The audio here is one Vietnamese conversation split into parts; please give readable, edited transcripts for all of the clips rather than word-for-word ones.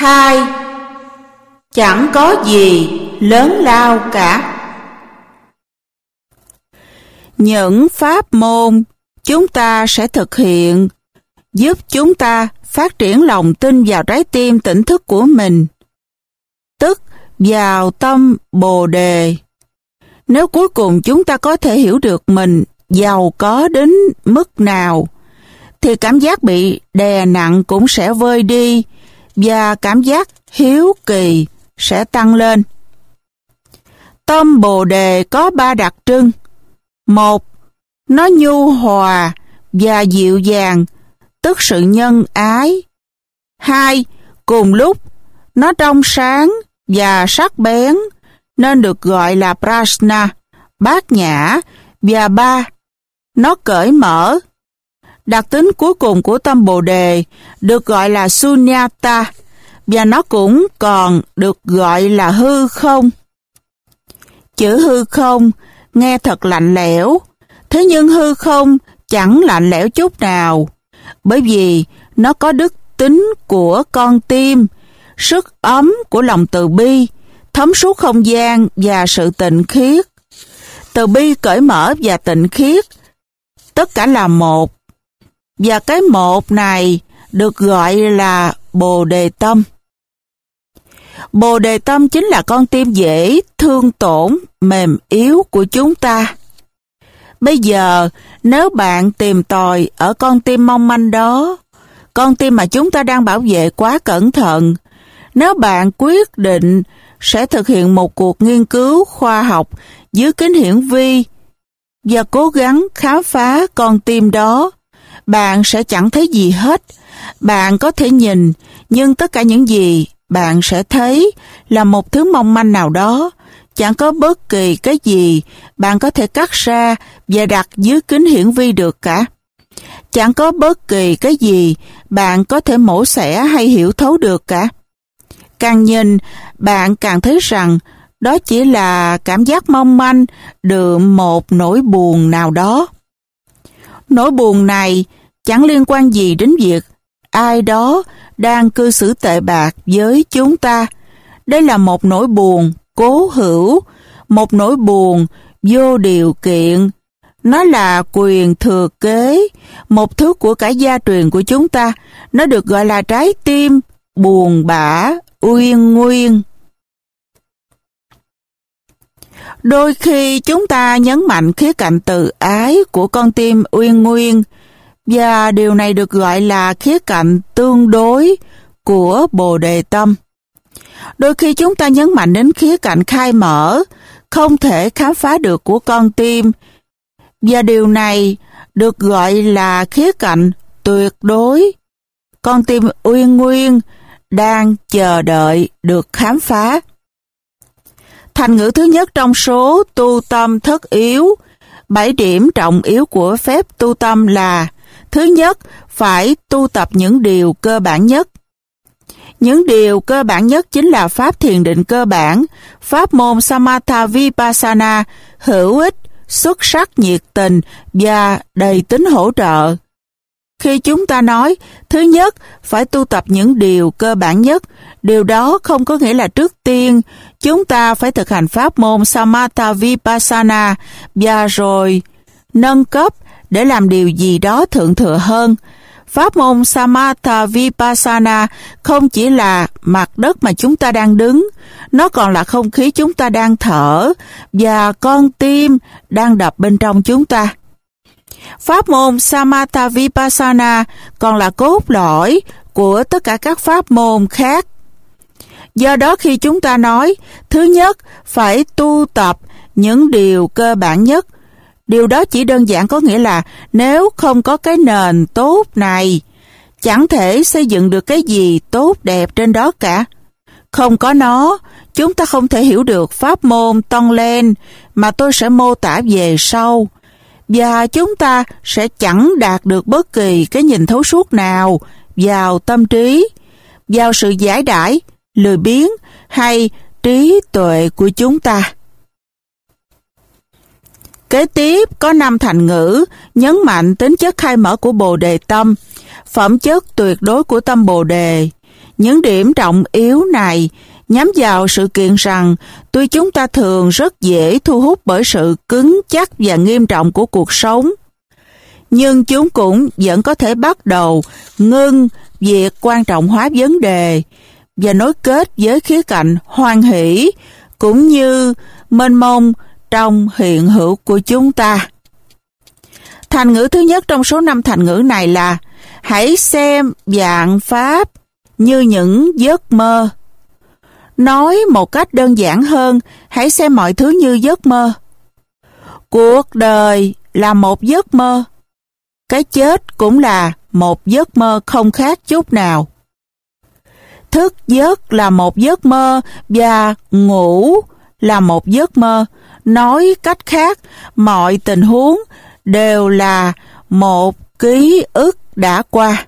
2. Chẳng có gì lớn lao cả. Những pháp môn chúng ta sẽ thực hiện giúp chúng ta phát triển lòng tin vào trái tim tỉnh thức của mình, tức vào tâm Bồ Đề. Nếu cuối cùng chúng ta có thể hiểu được mình giàu có đến mức nào, thì cảm giác bị đè nặng cũng sẽ vơi đi và cảm giác hiếu kỳ sẽ tăng lên. Tâm Bồ Đề có 3 đặc trưng. 1. Nó nhu hòa và dịu dàng, tức sự nhân ái. 2. Cùng lúc, nó trong sáng và sắc bén, nên được gọi là prajna, bát nhã. Và 3. Nó cởi mở. Đặc tính cuối cùng của tâm Bồ Đề được gọi là sunyata, và nó cũng còn được gọi là hư không. Chữ hư không nghe thật lạnh lẽo, thế nhưng hư không chẳng lạnh lẽo chút nào, bởi vì nó có đức tính của con tim, sức ấm của lòng từ bi, thấm suốt không gian và sự tịnh khiết. Từ bi, cởi mở và tịnh khiết, tất cả là một, và cái một này được gọi là Bồ Đề Tâm. Bồ Đề Tâm chính là con tim dễ thương tổn, mềm yếu của chúng ta. Bây giờ, nếu bạn tìm tòi ở con tim mong manh đó, con tim mà chúng ta đang bảo vệ quá cẩn thận, nếu bạn quyết định sẽ thực hiện một cuộc nghiên cứu khoa học dưới kính hiển vi và cố gắng khám phá con tim đó, bạn sẽ chẳng thấy gì hết. Bạn có thể nhìn, nhưng tất cả những gì bạn sẽ thấy là một thứ mong manh nào đó. Chẳng có bất kỳ cái gì bạn có thể cắt ra và đặt dưới kính hiển vi được cả. Chẳng có bất kỳ cái gì bạn có thể mổ xẻ hay hiểu thấu được cả. Càng nhìn, bạn càng thấy rằng đó chỉ là cảm giác mong manh đượm một nỗi buồn nào đó. Nỗi buồn này chẳng liên quan gì đến việc ai đó đang cư xử tệ bạc với chúng ta. Đây là một nỗi buồn cố hữu, một nỗi buồn vô điều kiện. Nó là quyền thừa kế, một thứ của cải gia truyền của chúng ta. Nó được gọi là trái tim buồn bã, uyên nguyên. Đôi khi chúng ta nhấn mạnh khía cạnh từ ái của con tim uyên nguyên, và điều này được gọi là khía cạnh tương đối của Bồ Đề Tâm. Đôi khi chúng ta nhấn mạnh đến khía cạnh khai mở, không thể khám phá được của con tim, và điều này được gọi là khía cạnh tuyệt đối. Con tim uyên nguyên đang chờ đợi được khám phá. Thành ngữ thứ nhất trong số tu tâm thất yếu, 7 điểm trọng yếu của phép tu tâm là: thứ nhất, phải tu tập những điều cơ bản nhất. Những điều cơ bản nhất chính là pháp thiền định cơ bản, pháp môn Samatha Vipassana hữu ích, xuất sắc, nhiệt tình và đầy tính hỗ trợ. Khi chúng ta nói, thứ nhất, phải tu tập những điều cơ bản nhất, điều đó không có nghĩa là trước tiên chúng ta phải thực hành pháp môn Samatha Vipassana và rồi nâng cấp để làm điều gì đó thượng thừa hơn. Pháp môn Samatha Vipassana không chỉ là mặt đất mà chúng ta đang đứng, nó còn là không khí chúng ta đang thở và con tim đang đập bên trong chúng ta. Pháp môn Samatha Vipassana còn là cốt lõi của tất cả các pháp môn khác. Do đó khi chúng ta nói, thứ nhất, phải tu tập những điều cơ bản nhất, điều đó chỉ đơn giản có nghĩa là nếu không có cái nền tốt này, chẳng thể xây dựng được cái gì tốt đẹp trên đó cả. Không có nó, chúng ta không thể hiểu được pháp môn Tonglen mà tôi sẽ mô tả về sau, và chúng ta sẽ chẳng đạt được bất kỳ cái nhìn thấu suốt nào vào tâm trí, vào sự giải đãi, lười biếng hay trí tuệ của chúng ta. Kế tiếp có 5 thành ngữ nhấn mạnh tính chất khai mở của Bồ Đề Tâm, phẩm chất tuyệt đối của tâm Bồ Đề. Những điểm trọng yếu này nhắm vào sự kiện rằng tuy chúng ta thường rất dễ thu hút bởi sự cứng chắc và nghiêm trọng của cuộc sống, nhưng chúng cũng vẫn có thể bắt đầu ngưng việc quan trọng hóa vấn đề và nối kết với khía cạnh hoan hỷ cũng như mênh mông trong hiện hữu của chúng ta. Thành ngữ thứ nhất trong số 5 thành ngữ này là hãy xem vạn pháp như những giấc mơ. Nói một cách đơn giản hơn, hãy xem mọi thứ như giấc mơ. Cuộc đời là một giấc mơ. Cái chết cũng là một giấc mơ không khác chút nào. Thức giấc là một giấc mơ và ngủ là một giấc mơ. Nói cách khác, mọi tình huống đều là một ký ức đã qua.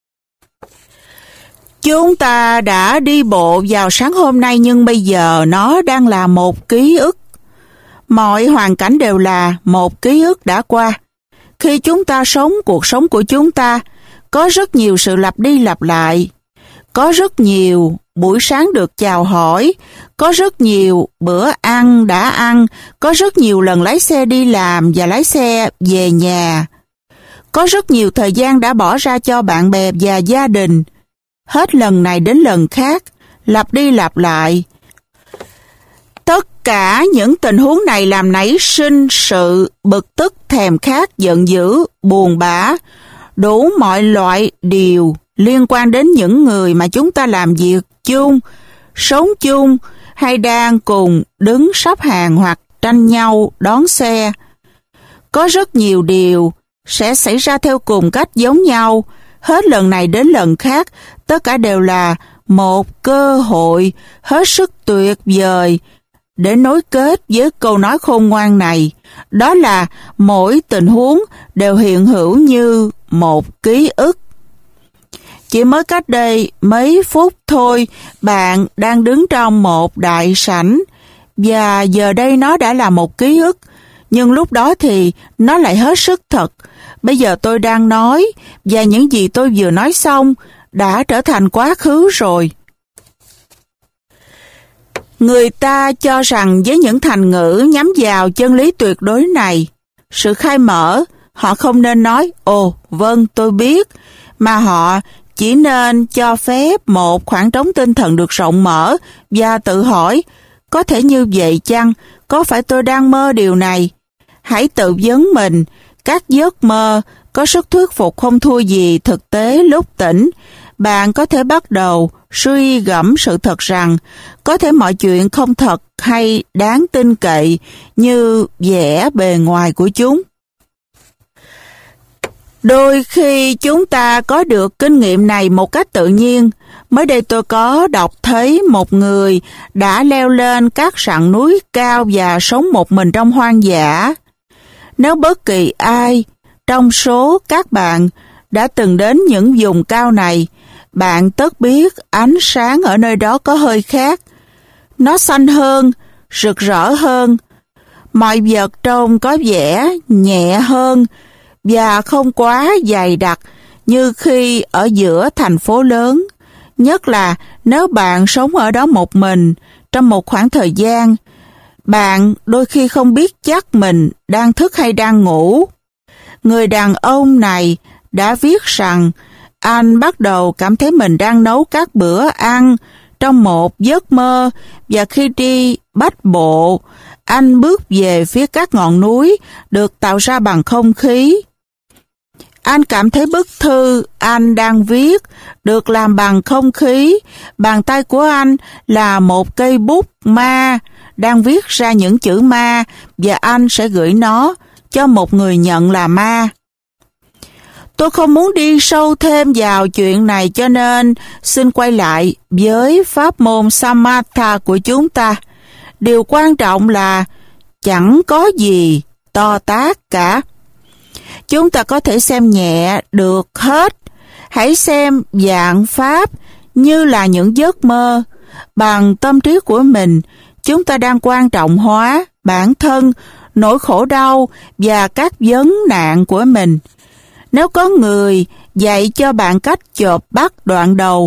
Chúng ta đã đi bộ vào sáng hôm nay nhưng bây giờ nó đang là một ký ức. Mọi hoàn cảnh đều là một ký ức đã qua. Khi chúng ta sống cuộc sống của chúng ta, có rất nhiều sự lặp đi lặp lại. Có rất nhiều buổi sáng được chào hỏi, có rất nhiều bữa ăn đã ăn, có rất nhiều lần lái xe đi làm và lái xe về nhà. Có rất nhiều thời gian đã bỏ ra cho bạn bè và gia đình. Hết lần này đến lần khác, lặp đi lặp lại. Tất cả những tình huống này làm nảy sinh sự bực tức, thèm khát, giận dữ, buồn bã, đủ mọi loại điều liên quan đến những người mà chúng ta làm việc chung, sống chung hay đang cùng đứng sắp hàng hoặc tranh nhau đón xe. Có rất nhiều điều sẽ xảy ra theo cùng cách giống nhau, hết lần này đến lần khác, tất cả đều là một cơ hội hết sức tuyệt vời để nối kết với câu nói khôn ngoan này, đó là mỗi tình huống đều hiện hữu như một ký ức. Chỉ mới cách đây mấy phút thôi, bạn đang đứng trong một đại sảnh và giờ đây nó đã là một ký ức, nhưng lúc đó thì nó lại hết sức thật. Bây giờ tôi đang nói và những gì tôi vừa nói xong đã trở thành quá khứ rồi. Người ta cho rằng với những thành ngữ nhắm vào chân lý tuyệt đối này, sự khai mở, họ không nên nói, ồ, vâng, tôi biết, mà họ chỉ nên cho phép một khoảng trống tinh thần được rộng mở và tự hỏi, có thể như vậy chăng? Có phải tôi đang mơ điều này? Hãy tự vấn mình, các giấc mơ có sức thuyết phục không thua gì thực tế lúc tỉnh. Bạn có thể bắt đầu suy gẫm sự thật rằng có thể mọi chuyện không thật hay đáng tin cậy như vẻ bề ngoài của chúng. Đôi khi chúng ta có được kinh nghiệm này một cách tự nhiên. Mới đây tôi có đọc thấy một người đã leo lên các sạn núi cao và sống một mình trong hoang dã. Nếu bất kỳ ai trong số các bạn đã từng đến những vùng cao này, bạn tất biết ánh sáng ở nơi đó có hơi khác. Nó xanh hơn, rực rỡ hơn. Mọi vật trông có vẻ nhẹ hơn và không quá dày đặc như khi ở giữa thành phố lớn. Nhất là nếu bạn sống ở đó một mình trong một khoảng thời gian, bạn đôi khi không biết chắc mình đang thức hay đang ngủ. Người đàn ông này đã viết rằng anh bắt đầu cảm thấy mình đang nấu các bữa ăn trong một giấc mơ và khi đi bách bộ, anh bước về phía các ngọn núi được tạo ra bằng không khí. Anh cảm thấy bức thư anh đang viết được làm bằng không khí. Bàn tay của anh là một cây bút ma đang viết ra những chữ ma và anh sẽ gửi nó cho một người nhận là ma. Tôi không muốn đi sâu thêm vào chuyện này cho nên xin quay lại với pháp môn Samatha của chúng ta. Điều quan trọng là chẳng có gì to tát cả. Chúng ta có thể xem nhẹ được hết. Hãy xem vạn pháp như là những giấc mơ. Bằng tâm trí của mình, chúng ta đang quan trọng hóa bản thân, nỗi khổ đau và các vấn nạn của mình. Nếu có người dạy cho bạn cách chộp bắt đoạn đầu,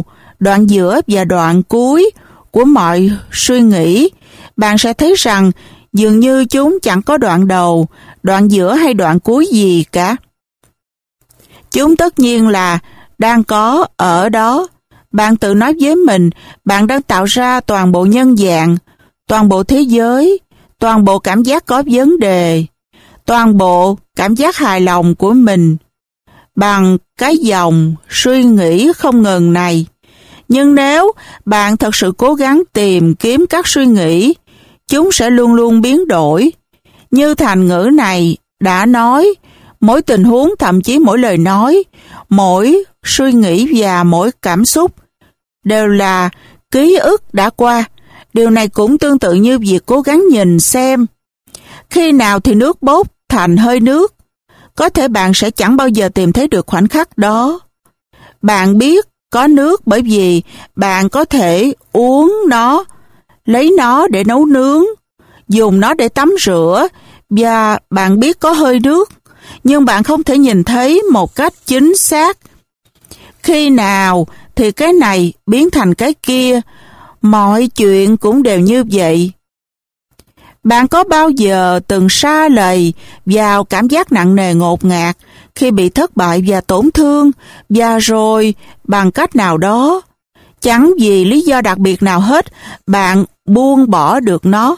đoạn giữa và đoạn cuối của mọi suy nghĩ, bạn sẽ thấy rằng dường như chúng chẳng có đoạn đầu, đoạn giữa hay đoạn cuối gì cả. Chúng tất nhiên là đang có ở đó. Bạn tự nói với mình, bạn đang tạo ra toàn bộ nhân dạng, toàn bộ thế giới, toàn bộ cảm giác có vấn đề, toàn bộ cảm giác hài lòng của mình, bằng cái dòng suy nghĩ không ngừng này. Nhưng nếu bạn thật sự cố gắng tìm kiếm các suy nghĩ, chúng sẽ luôn luôn biến đổi. Như thành ngữ này đã nói, mỗi tình huống, thậm chí mỗi lời nói, mỗi suy nghĩ và mỗi cảm xúc đều là ký ức đã qua. Điều này cũng tương tự như việc cố gắng nhìn xem khi nào thì nước bốc thành hơi nước. Có thể bạn sẽ chẳng bao giờ tìm thấy được khoảnh khắc đó. Bạn biết có nước bởi vì bạn có thể uống nó, lấy nó để nấu nướng, dùng nó để tắm rửa, và bạn biết có hơi nước, nhưng bạn không thể nhìn thấy một cách chính xác khi nào thì cái này biến thành cái kia. Mọi chuyện cũng đều như vậy. Bạn có bao giờ từng sa lầy vào cảm giác nặng nề ngột ngạt khi bị thất bại và tổn thương, và rồi bằng cách nào đó, chẳng vì lý do đặc biệt nào hết, bạn buông bỏ được nó?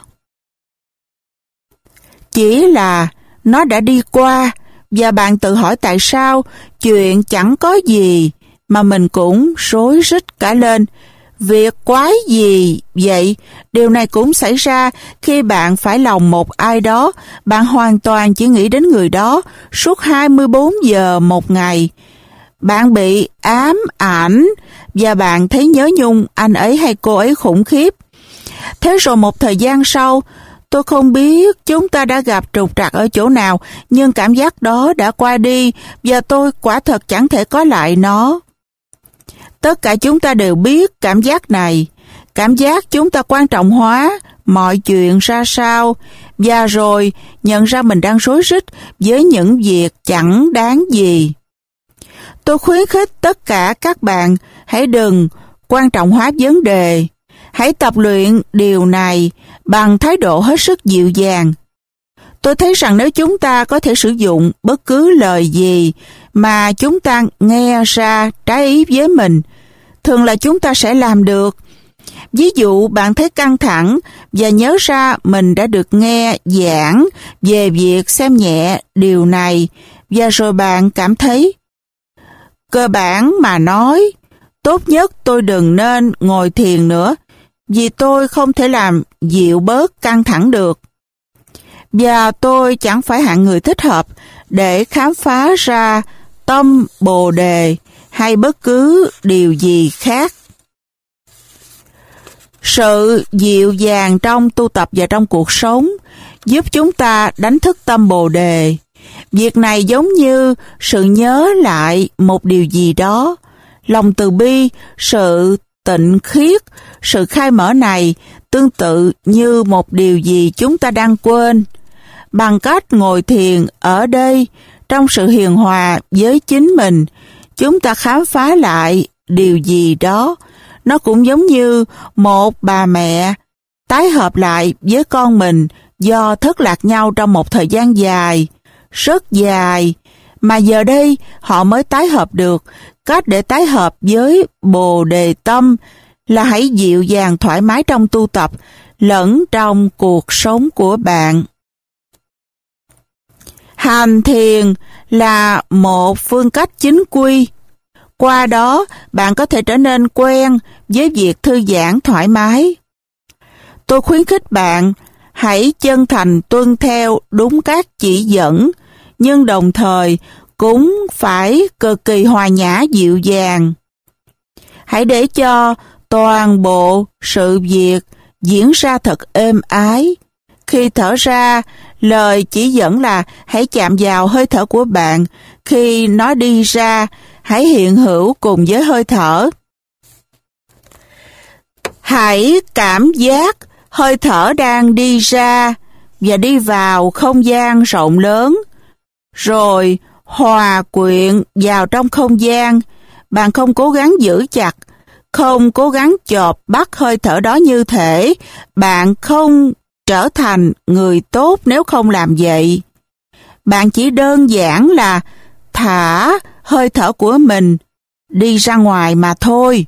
Chỉ là nó đã đi qua, và bạn tự hỏi tại sao chuyện chẳng có gì mà mình cũng rối rít cả lên. Việc quái gì vậy? Điều này cũng xảy ra khi bạn phải lòng một ai đó. Bạn hoàn toàn chỉ nghĩ đến người đó suốt 24 giờ một ngày. Bạn bị ám ảnh và bạn thấy nhớ nhung anh ấy hay cô ấy khủng khiếp. Thế rồi một thời gian sau, tôi không biết chúng ta đã gặp trục trặc ở chỗ nào, nhưng cảm giác đó đã qua đi và tôi quả thật chẳng thể có lại nó. Tất cả chúng ta đều biết cảm giác này. Cảm giác chúng ta quan trọng hóa mọi chuyện ra sao, và rồi nhận ra mình đang rối rít với những việc chẳng đáng gì. Tôi khuyến khích tất cả các bạn hãy đừng quan trọng hóa vấn đề. Hãy tập luyện điều này bằng thái độ hết sức dịu dàng. Tôi thấy rằng nếu chúng ta có thể sử dụng bất cứ lời gì mà chúng ta nghe ra trái ý với mình, thường là chúng ta sẽ làm được. Ví dụ bạn thấy căng thẳng và nhớ ra mình đã được nghe giảng về việc xem nhẹ điều này, và rồi bạn cảm thấy, cơ bản mà nói, tốt nhất tôi đừng nên ngồi thiền nữa, vì tôi không thể làm dịu bớt căng thẳng được. Và tôi chẳng phải hạng người thích hợp để khám phá ra tâm Bồ Đề hay bất cứ điều gì khác. Sự dịu dàng trong tu tập và trong cuộc sống giúp chúng ta đánh thức tâm Bồ Đề. Việc này giống như sự nhớ lại một điều gì đó. Lòng từ bi, sự tịnh khiết, sự khai mở này tương tự như một điều gì chúng ta đang quên. Bằng cách ngồi thiền ở đây, trong sự hiền hòa với chính mình, chúng ta khám phá lại điều gì đó. Nó cũng giống như một bà mẹ tái hợp lại với con mình do thất lạc nhau trong một thời gian dài, rất dài, mà giờ đây họ mới tái hợp được. Cách để tái hợp với Bồ Đề tâm là hãy dịu dàng thoải mái trong tu tập lẫn trong cuộc sống của bạn. Hành thiền là một phương cách chính quy. Qua đó, bạn có thể trở nên quen với việc thư giãn thoải mái. Tôi khuyến khích bạn hãy chân thành tuân theo đúng các chỉ dẫn, nhưng đồng thời cũng phải cực kỳ hòa nhã dịu dàng. Hãy để cho toàn bộ sự việc diễn ra thật êm ái. Khi thở ra, lời chỉ dẫn là hãy chạm vào hơi thở của bạn. Khi nó đi ra, hãy hiện hữu cùng với hơi thở. Hãy cảm giác hơi thở đang đi ra và đi vào không gian rộng lớn, rồi hòa quyện vào trong không gian. Bạn không cố gắng giữ chặt, không cố gắng chộp bắt hơi thở đó như thể bạn không trở thành người tốt nếu không làm vậy. Bạn chỉ đơn giản là thả hơi thở của mình đi ra ngoài mà thôi.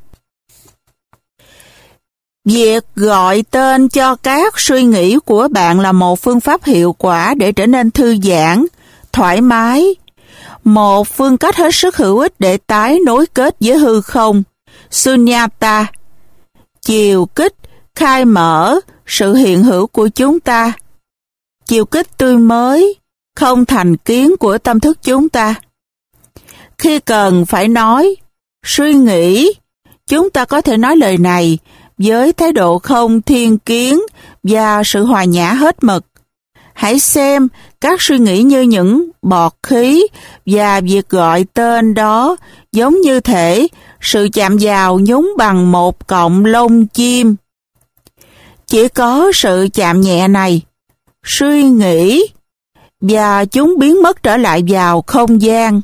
Việc gọi tên cho các suy nghĩ của bạn là một phương pháp hiệu quả để trở nên thư giãn, thoải mái. Một phương cách hết sức hữu ích để tái nối kết với hư không, Sunyata, chiều kích, khai mở sự hiện hữu của chúng ta. Chiều kích tươi mới, không thành kiến của tâm thức chúng ta. Khi cần phải nói, suy nghĩ, chúng ta có thể nói lời này với thái độ không thiên kiến và sự hòa nhã hết mực. Hãy xem các suy nghĩ như những bọt khí và việc gọi tên đó giống như thể sự chạm vào nhúng bằng một cọng lông chim. Chỉ có sự chạm nhẹ này, suy nghĩ, và chúng biến mất trở lại vào không gian.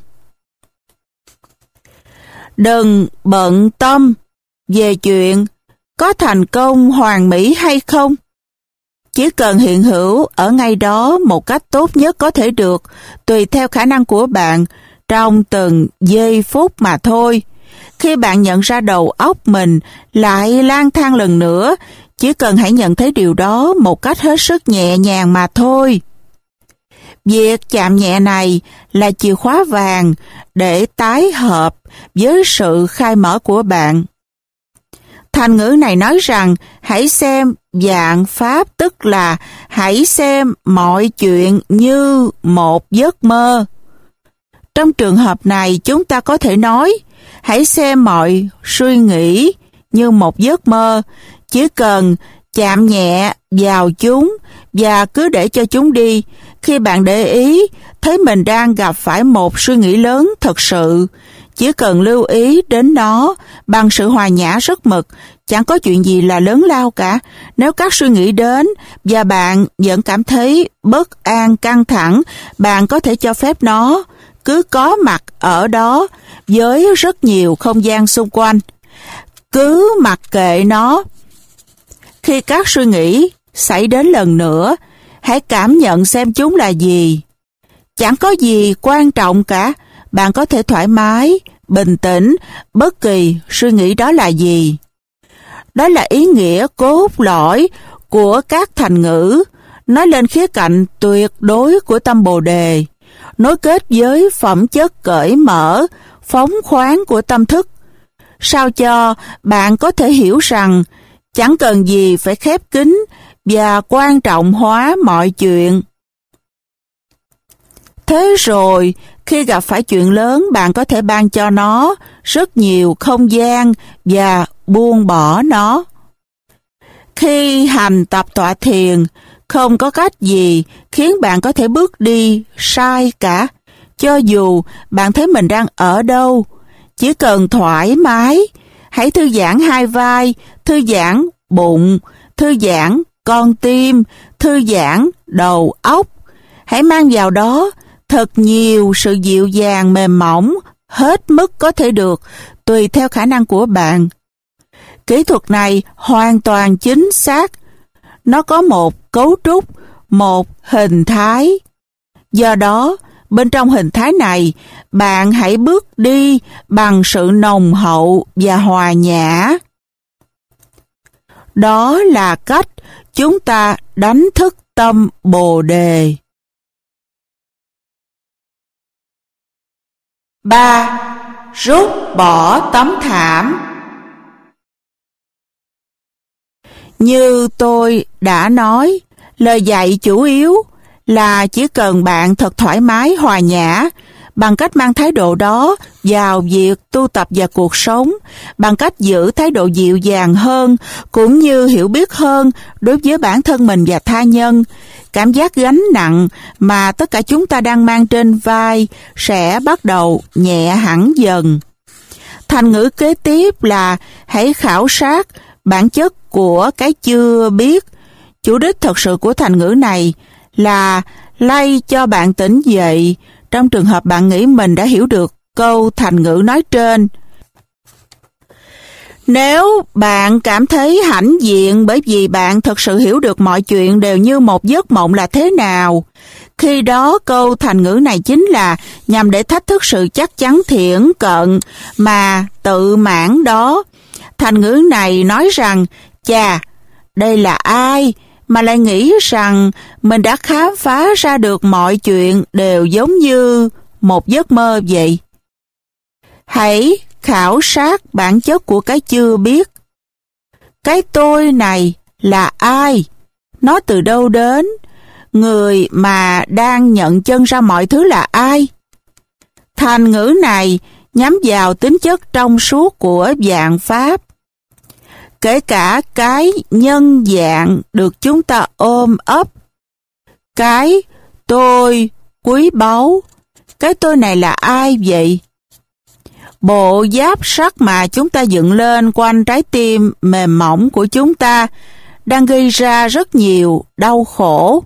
Đừng bận tâm về chuyện có thành công hoàn mỹ hay không. Chỉ cần hiện hữu ở ngay đó một cách tốt nhất có thể được, tùy theo khả năng của bạn, trong từng giây phút mà thôi. Khi bạn nhận ra đầu óc mình lại lang thang lần nữa, chỉ cần hãy nhận thấy điều đó một cách hết sức nhẹ nhàng mà thôi. Việc chạm nhẹ này là chìa khóa vàng để tái hợp với sự khai mở của bạn. Thành ngữ này nói rằng hãy xem vạn pháp, tức là hãy xem mọi chuyện như một giấc mơ. Trong trường hợp này, chúng ta có thể nói hãy xem mọi suy nghĩ như một giấc mơ, chỉ cần chạm nhẹ vào chúng và cứ để cho chúng đi. Khi bạn để ý, thấy mình đang gặp phải một suy nghĩ lớn thật sự, chỉ cần lưu ý đến nó bằng sự hòa nhã rất mực. Chẳng có chuyện gì là lớn lao cả. Nếu các suy nghĩ đến và bạn vẫn cảm thấy bất an, căng thẳng, bạn có thể cho phép nó cứ có mặt ở đó với rất nhiều không gian xung quanh. Cứ mặc kệ nó. Khi các suy nghĩ xảy đến lần nữa, hãy cảm nhận xem chúng là gì. Chẳng có gì quan trọng cả. Bạn có thể thoải mái, bình tĩnh, bất kỳ suy nghĩ đó là gì. Đó là ý nghĩa cốt lõi của các thành ngữ, nói lên khía cạnh tuyệt đối của tâm Bồ Đề, nối kết với phẩm chất cởi mở, phóng khoáng của tâm thức, sao cho bạn có thể hiểu rằng chẳng cần gì phải khép kín và quan trọng hóa mọi chuyện. Thế rồi, khi gặp phải chuyện lớn, bạn có thể ban cho nó rất nhiều không gian và buông bỏ nó. Khi hành tập tọa thiền, không có cách gì khiến bạn có thể bước đi sai cả. Cho dù bạn thấy mình đang ở đâu, chỉ cần thoải mái, hãy thư giãn hai vai, thư giãn bụng, thư giãn con tim, thư giãn đầu óc. Hãy mang vào đó thật nhiều sự dịu dàng mềm mỏng hết mức có thể được, tùy theo khả năng của bạn. Kỹ thuật này hoàn toàn chính xác. Nó có một cấu trúc, một hình thái. Do đó, bên trong hình thái này, bạn hãy bước đi bằng sự nồng hậu và hòa nhã. Đó là cách chúng ta đánh thức tâm Bồ Đề. 3. Rút bỏ tấm thảm. Như tôi đã nói, lời dạy chủ yếu là chỉ cần bạn thật thoải mái, hòa nhã, bằng cách mang thái độ đó vào việc tu tập và cuộc sống, bằng cách giữ thái độ dịu dàng hơn, cũng như hiểu biết hơn đối với bản thân mình và tha nhân. Cảm giác gánh nặng mà tất cả chúng ta đang mang trên vai sẽ bắt đầu nhẹ hẳn dần. Thành ngữ kế tiếp là hãy khảo sát bản chất của cái chưa biết. Chủ đích thật sự của thành ngữ này là lay cho bạn tỉnh dậy trong trường hợp bạn nghĩ mình đã hiểu được câu thành ngữ nói trên. Nếu bạn cảm thấy hãnh diện bởi vì bạn thực sự hiểu được mọi chuyện đều như một giấc mộng là thế nào, khi đó câu thành ngữ này chính là nhằm để thách thức sự chắc chắn thiển cận mà tự mãn đó. Thành ngữ này nói rằng, chà, đây là ai mà lại nghĩ rằng mình đã khám phá ra được mọi chuyện đều giống như một giấc mơ vậy. Hãy khảo sát bản chất của cái chưa biết. Cái tôi này là ai? Nó từ đâu đến? Người mà đang nhận chân ra mọi thứ là ai? Thành ngữ này nhắm vào tính chất trong suốt của vạn pháp. Kể cả cái nhân dạng được chúng ta ôm ấp. Cái tôi quý báu. Cái tôi này là ai vậy? Bộ giáp sắt mà chúng ta dựng lên quanh trái tim mềm mỏng của chúng ta đang gây ra rất nhiều đau khổ.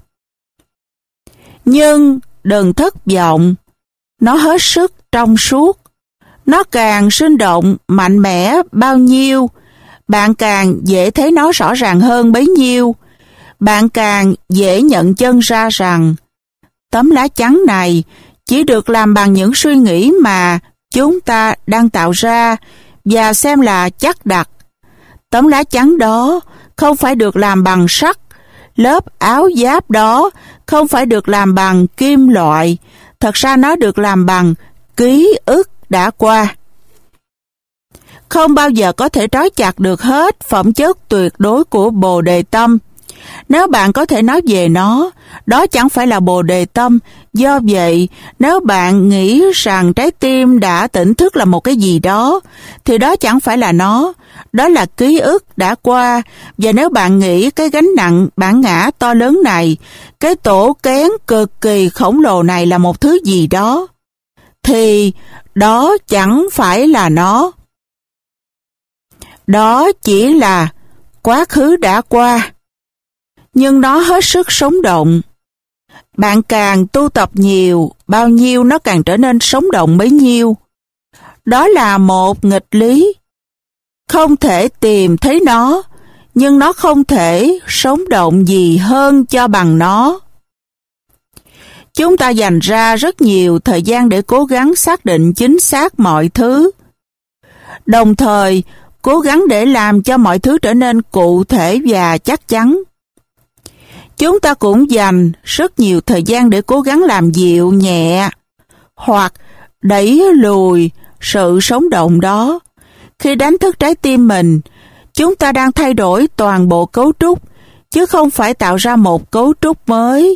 Nhưng đừng thất vọng, nó hết sức trong suốt. Nó càng sinh động, mạnh mẽ bao nhiêu, bạn càng dễ thấy nó rõ ràng hơn bấy nhiêu. Bạn càng dễ nhận chân ra rằng tấm lá chắn này chỉ được làm bằng những suy nghĩ mà chúng ta đang tạo ra và xem là chắc đặt. Tấm lá chắn đó không phải được làm bằng sắt, lớp áo giáp đó không phải được làm bằng kim loại, thật ra nó được làm bằng ký ức đã qua. Không bao giờ có thể trói chặt được hết phẩm chất tuyệt đối của Bồ Đề Tâm. Nếu bạn có thể nói về nó, đó chẳng phải là Bồ Đề Tâm. Do vậy, nếu bạn nghĩ rằng trái tim đã tỉnh thức là một cái gì đó, thì đó chẳng phải là nó. Đó là ký ức đã qua. Và nếu bạn nghĩ cái gánh nặng bản ngã to lớn này, cái tổ kén cực kỳ khổng lồ này là một thứ gì đó, thì đó chẳng phải là nó. Đó chỉ là quá khứ đã qua. Nhưng nó hết sức sống động. Bạn càng tu tập nhiều, bao nhiêu nó càng trở nên sống động bấy nhiêu. Đó là một nghịch lý. Không thể tìm thấy nó, nhưng nó không thể sống động gì hơn cho bằng nó. Chúng ta dành ra rất nhiều thời gian để cố gắng xác định chính xác mọi thứ. Đồng thời, cố gắng để làm cho mọi thứ trở nên cụ thể và chắc chắn. Chúng ta cũng dành rất nhiều thời gian để cố gắng làm dịu nhẹ hoặc đẩy lùi sự sống động đó. Khi đánh thức trái tim mình, chúng ta đang thay đổi toàn bộ cấu trúc, chứ không phải tạo ra một cấu trúc mới.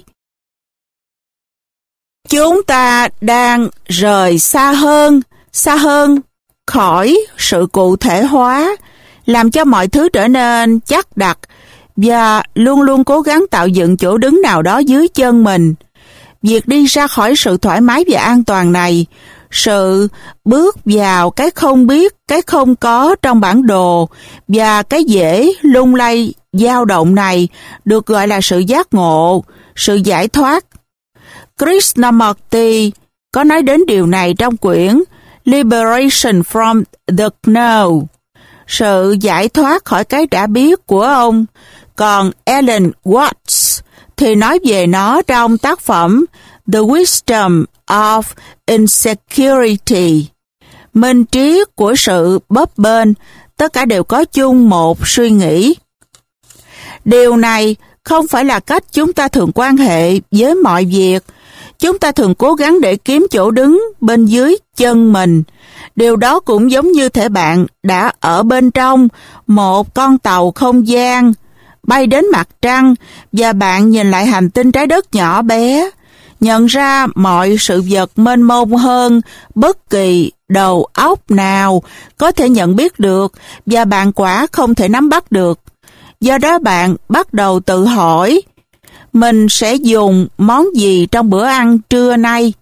Chúng ta đang rời xa hơn khỏi sự cụ thể hóa, làm cho mọi thứ trở nên chắc đặt và luôn luôn cố gắng tạo dựng chỗ đứng nào đó dưới chân mình. Việc đi ra khỏi sự thoải mái và an toàn này, sự bước vào cái không biết, cái không có trong bản đồ và cái dễ lung lay, dao động này được gọi là sự giác ngộ, sự giải thoát. Krishnamurti có nói đến điều này trong quyển Liberation from the Know, sự giải thoát khỏi cái đã biết của ông. Còn Alan Watts thì nói về nó trong tác phẩm The Wisdom of Insecurity, minh trí của sự bấp bênh. Tất cả đều có chung một suy nghĩ. Điều này không phải là cách chúng ta thường quan hệ với mọi việc. Chúng ta thường cố gắng để kiếm chỗ đứng bên dưới chân mình. Điều đó cũng giống như thể bạn đã ở bên trong một con tàu không gian, bay đến mặt trăng và bạn nhìn lại hành tinh trái đất nhỏ bé, nhận ra mọi sự vật mênh mông hơn bất kỳ đầu óc nào có thể nhận biết được và bạn quả không thể nắm bắt được. Do đó bạn bắt đầu tự hỏi, mình sẽ dùng món gì trong bữa ăn trưa nay?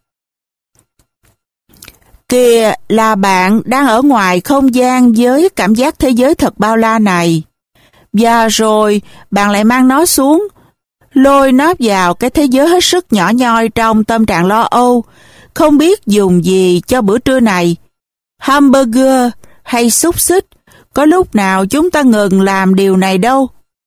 Kìa là bạn đang ở ngoài không gian với cảm giác thế giới thật bao la này. Và rồi bạn lại mang nó xuống, lôi nó vào cái thế giới hết sức nhỏ nhoi trong tâm trạng lo âu, không biết dùng gì cho bữa trưa này, hamburger hay xúc xích, Có lúc nào chúng ta ngừng làm điều này đâu.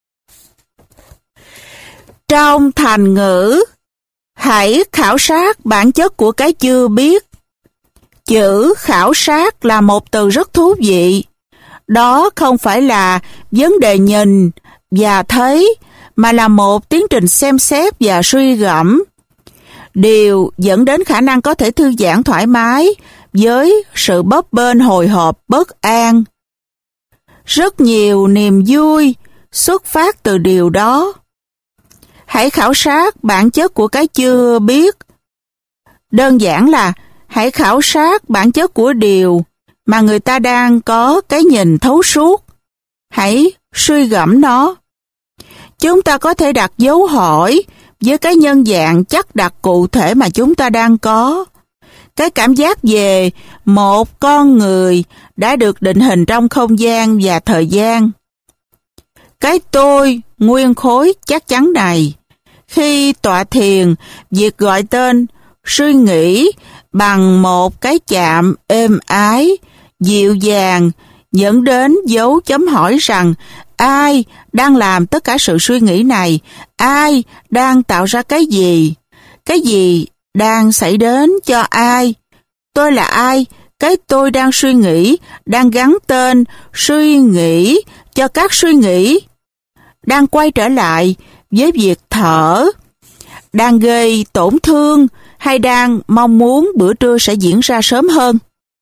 Trong thành ngữ, hãy khảo sát bản chất của cái chưa biết. Chữ khảo sát là một từ rất thú vị. Đó không phải là vấn đề nhìn và thấy, mà là một tiến trình xem xét và suy gẫm. Điều dẫn đến khả năng có thể thư giãn thoải mái với sự bấp bênh hồi hộp bất an. Rất nhiều niềm vui xuất phát từ điều đó. Hãy khảo sát bản chất của cái chưa biết. Đơn giản là hãy khảo sát bản chất của điều mà người ta đang có cái nhìn thấu suốt. Hãy suy gẫm nó. Chúng ta có thể đặt dấu hỏi với cái nhân dạng chắc đặt cụ thể mà chúng ta đang có. Cái cảm giác về một con người đã được định hình trong không gian và thời gian. Cái tôi nguyên khối chắc chắn này, khi tọa thiền, việc gọi tên, suy nghĩ bằng một cái chạm êm ái, dịu dàng, dẫn đến dấu chấm hỏi rằng ai đang làm tất cả sự suy nghĩ này, ai đang tạo ra cái gì đang xảy đến cho ai, tôi là ai, cái tôi đang suy nghĩ, đang gắn tên suy nghĩ cho các suy nghĩ, đang quay trở lại với việc thở, đang gây tổn thương hay đang mong muốn bữa trưa sẽ diễn ra sớm hơn.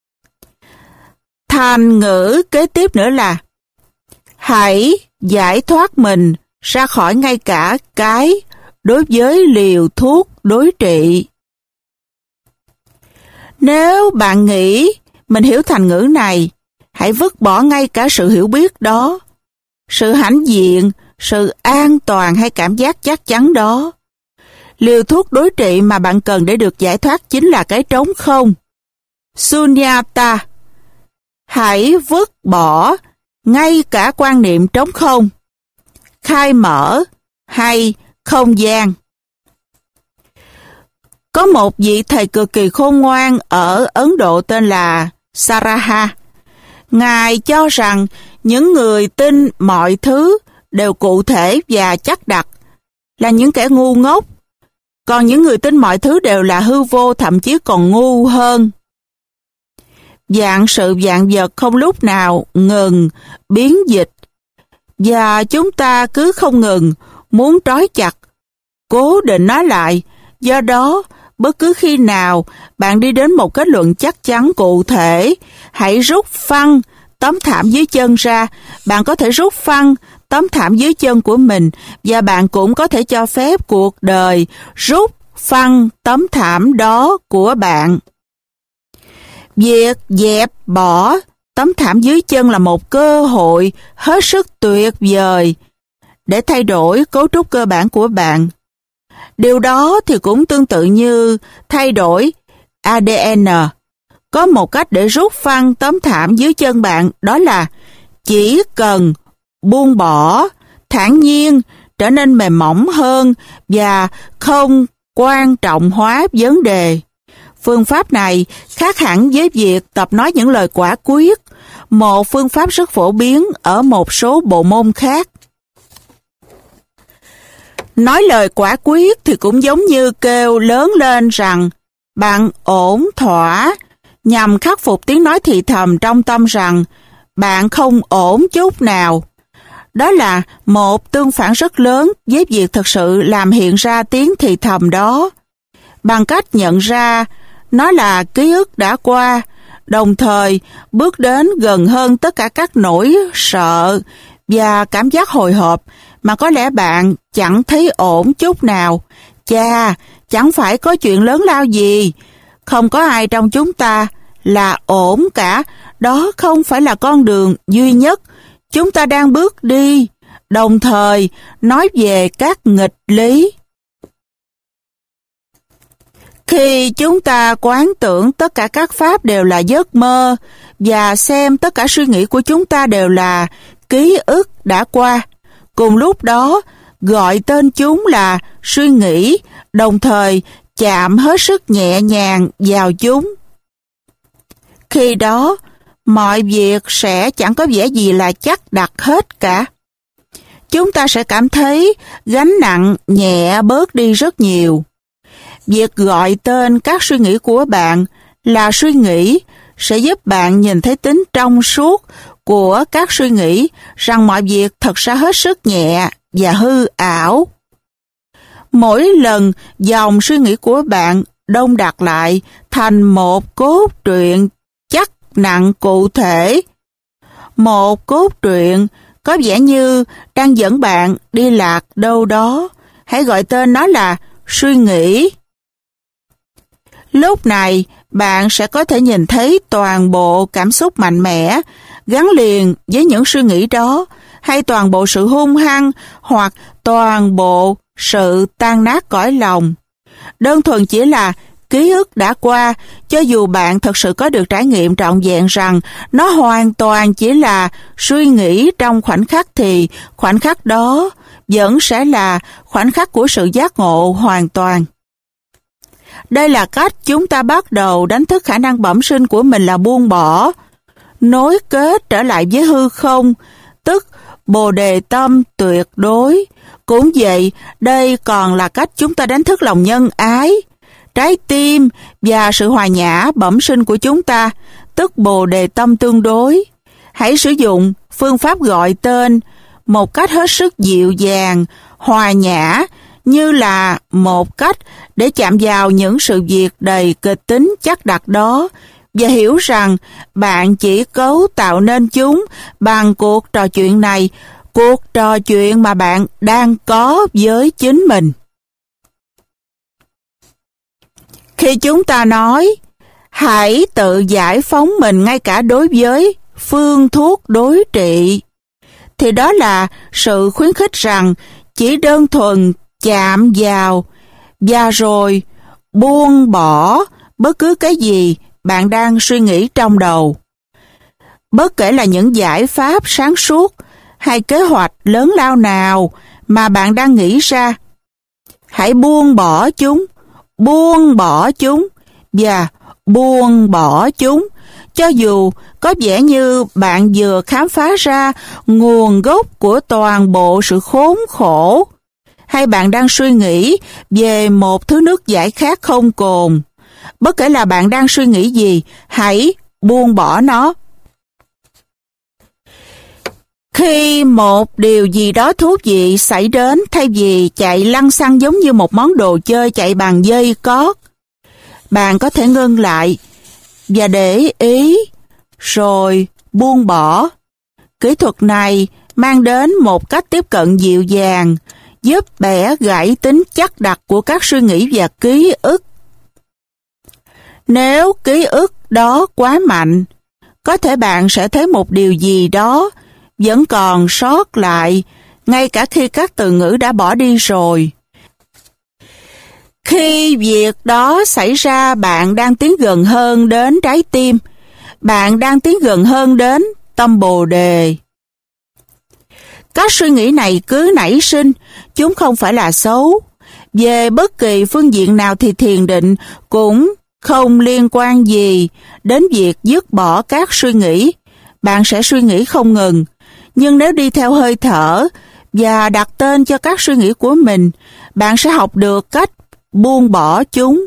Thành ngữ kế tiếp nữa là hãy giải thoát mình ra khỏi ngay cả cái đối với liều thuốc đối trị. Nếu bạn nghĩ mình hiểu thành ngữ này, hãy vứt bỏ ngay cả sự hiểu biết đó, sự hãnh diện, sự an toàn hay cảm giác chắc chắn đó. Liều thuốc đối trị mà bạn cần để được giải thoát chính là cái trống không. Sunyata. Hãy vứt bỏ ngay cả quan niệm trống không, khai mở hay không gian. Có một vị thầy cực kỳ khôn ngoan ở Ấn Độ tên là Saraha. Ngài cho rằng những người tin mọi thứ đều cụ thể và chắc đặt là những kẻ ngu ngốc, còn những người tin mọi thứ đều là hư vô, thậm chí còn ngu hơn. Vạn sự vạn vật không lúc nào ngừng biến dịch, và chúng ta cứ không ngừng muốn trói chặt, cố định nó lại. Do đó, bất cứ khi nào bạn đi đến một kết luận chắc chắn cụ thể, hãy rút phăng tấm thảm dưới chân ra. Bạn có thể rút phăng tấm thảm dưới chân của mình, và bạn cũng có thể cho phép cuộc đời rút phăng tấm thảm đó của bạn. Việc dẹp bỏ tấm thảm dưới chân là một cơ hội hết sức tuyệt vời để thay đổi cấu trúc cơ bản của bạn. Điều đó thì cũng tương tự như thay đổi ADN. Có một cách để rút phăng tấm thảm dưới chân bạn, đó là chỉ cần buông bỏ, thản nhiên, trở nên mềm mỏng hơn và không quan trọng hóa vấn đề. Phương pháp này khác hẳn với việc tập nói những lời quả quyết, một phương pháp rất phổ biến ở một số bộ môn khác. Nói lời quả quyết thì cũng giống như kêu lớn lên rằng bạn ổn thỏa, nhằm khắc phục tiếng nói thì thầm trong tâm rằng bạn không ổn chút nào. Đó là một tương phản rất lớn với việc thực sự làm hiện ra tiếng thì thầm đó, bằng cách nhận ra nó là ký ức đã qua, đồng thời bước đến gần hơn tất cả các nỗi sợ và cảm giác hồi hộp mà có lẽ bạn chẳng thấy ổn chút nào. Chà, chẳng phải có chuyện lớn lao gì. Không có ai trong chúng ta là ổn cả. Đó không phải là con đường duy nhất chúng ta đang bước đi. Đồng thời nói về các nghịch lý. Khi chúng ta quán tưởng tất cả các pháp đều là giấc mơ và xem tất cả suy nghĩ của chúng ta đều là ký ức đã qua, cùng lúc đó gọi tên chúng là suy nghĩ, đồng thời chạm hết sức nhẹ nhàng vào chúng. Khi đó, mọi việc sẽ chẳng có vẻ gì là chắc đặt hết cả. Chúng ta sẽ cảm thấy gánh nặng nhẹ bớt đi rất nhiều. Việc gọi tên các suy nghĩ của bạn là suy nghĩ sẽ giúp bạn nhìn thấy tính trong suốt của các suy nghĩ, rằng mọi việc thật ra hết sức nhẹ và hư ảo. Mỗi lần dòng suy nghĩ của bạn đông đặc lại thành một cốt truyện chắc nặng cụ thể. Một cốt truyện có vẻ như đang dẫn bạn đi lạc đâu đó. Hãy gọi tên nó là suy nghĩ. Lúc này, bạn sẽ có thể nhìn thấy toàn bộ cảm xúc mạnh mẽ gắn liền với những suy nghĩ đó, hay toàn bộ sự hung hăng, hoặc toàn bộ sự tan nát cõi lòng. Đơn thuần chỉ là ký ức đã qua, cho dù bạn thật sự có được trải nghiệm trọn vẹn rằng nó hoàn toàn chỉ là suy nghĩ trong khoảnh khắc, thì khoảnh khắc đó vẫn sẽ là khoảnh khắc của sự giác ngộ hoàn toàn. Đây là cách chúng ta bắt đầu đánh thức khả năng bẩm sinh của mình là buông bỏ, nối kết trở lại với hư không, tức Bồ Đề tâm tuyệt đối. Cũng vậy, đây còn là cách chúng ta đánh thức lòng nhân ái, trái tim và sự hòa nhã bẩm sinh của chúng ta, tức Bồ Đề tâm tương đối. Hãy sử dụng phương pháp gọi tên một cách hết sức dịu dàng, hòa nhã, như là một cách để chạm vào những sự việc đầy kịch tính chắc đặt đó, và hiểu rằng bạn chỉ cấu tạo nên chúng bằng cuộc trò chuyện này, cuộc trò chuyện mà bạn đang có với chính mình. Khi chúng ta nói, hãy tự giải phóng mình ngay cả đối với phương thuốc đối trị, thì đó là sự khuyến khích rằng chỉ đơn thuần chạm vào và rồi buông bỏ bất cứ cái gì bạn đang suy nghĩ trong đầu. Bất kể là những giải pháp sáng suốt hay kế hoạch lớn lao nào mà bạn đang nghĩ ra, hãy buông bỏ chúng và buông bỏ chúng, cho dù có vẻ như bạn vừa khám phá ra nguồn gốc của toàn bộ sự khốn khổ, hay bạn đang suy nghĩ về một thứ nước giải khát không cồn. Bất kể là bạn đang suy nghĩ gì, hãy buông bỏ nó. Khi một điều gì đó thú vị xảy đến, thay vì chạy lăng xăng giống như một món đồ chơi chạy bằng dây cót, bạn có thể ngưng lại và để ý, rồi buông bỏ. Kỹ thuật này mang đến một cách tiếp cận dịu dàng, giúp bẻ gãy tính chắc đặt của các suy nghĩ và ký ức. Nếu ký ức đó quá mạnh, có thể bạn sẽ thấy một điều gì đó vẫn còn sót lại, ngay cả khi các từ ngữ đã bỏ đi rồi. Khi việc đó xảy ra, bạn đang tiến gần hơn đến trái tim, bạn đang tiến gần hơn đến tâm Bồ Đề. Các suy nghĩ này cứ nảy sinh, chúng không phải là xấu. Về bất kỳ phương diện nào thì thiền định cũng không liên quan gì đến việc dứt bỏ các suy nghĩ. Bạn sẽ suy nghĩ không ngừng, nhưng nếu đi theo hơi thở và đặt tên cho các suy nghĩ của mình, bạn sẽ học được cách buông bỏ chúng.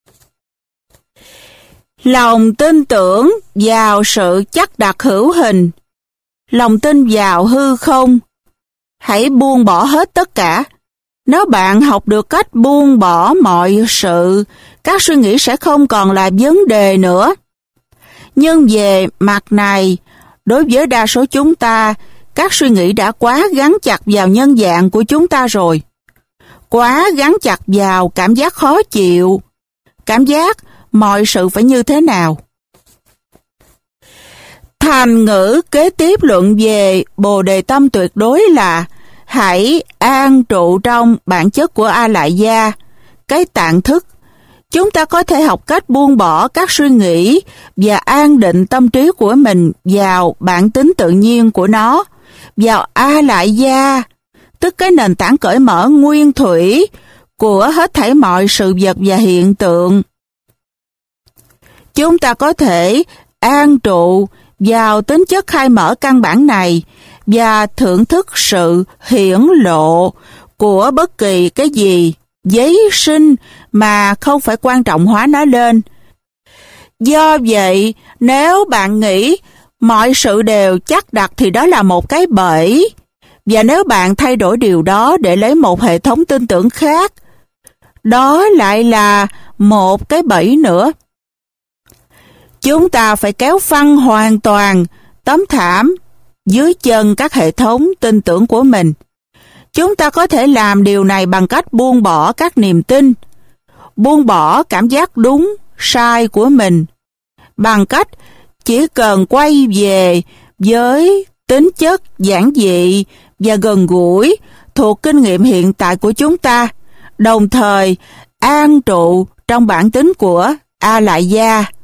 Lòng tin tưởng vào sự chắc đặt hữu hình, lòng tin vào hư không. Hãy buông bỏ hết tất cả. Nếu bạn học được cách buông bỏ mọi sự, các suy nghĩ sẽ không còn là vấn đề nữa. Nhưng về mặt này, đối với đa số chúng ta, các suy nghĩ đã quá gắn chặt vào nhân dạng của chúng ta rồi. Quá gắn chặt vào cảm giác khó chịu, cảm giác mọi sự phải như thế nào. Thành ngữ kế tiếp luận về Bồ Đề tâm tuyệt đối là hãy an trụ trong bản chất của A Lại Gia, cái tạng thức. Chúng ta có thể học cách buông bỏ các suy nghĩ và an định tâm trí của mình vào bản tính tự nhiên của nó, vào A Lại Gia, tức cái nền tảng cởi mở nguyên thủy của hết thảy mọi sự vật và hiện tượng. Chúng ta có thể an trụ vào tính chất khai mở căn bản này và thưởng thức sự hiển lộ của bất kỳ cái gì giấy sinh mà không phải quan trọng hóa nó lên. Do vậy, nếu bạn nghĩ mọi sự đều chắc đặt thì đó là một cái bẫy. Và nếu bạn thay đổi điều đó để lấy một hệ thống tin tưởng khác, đó lại là một cái bẫy nữa. Chúng ta phải kéo phăng hoàn toàn tấm thảm dưới chân các hệ thống tin tưởng của mình. Chúng ta có thể làm điều này bằng cách buông bỏ các niềm tin, buông bỏ cảm giác đúng, sai của mình, bằng cách chỉ cần quay về với tính chất giản dị và gần gũi thuộc kinh nghiệm hiện tại của chúng ta, đồng thời an trụ trong bản tính của A Lại Gia.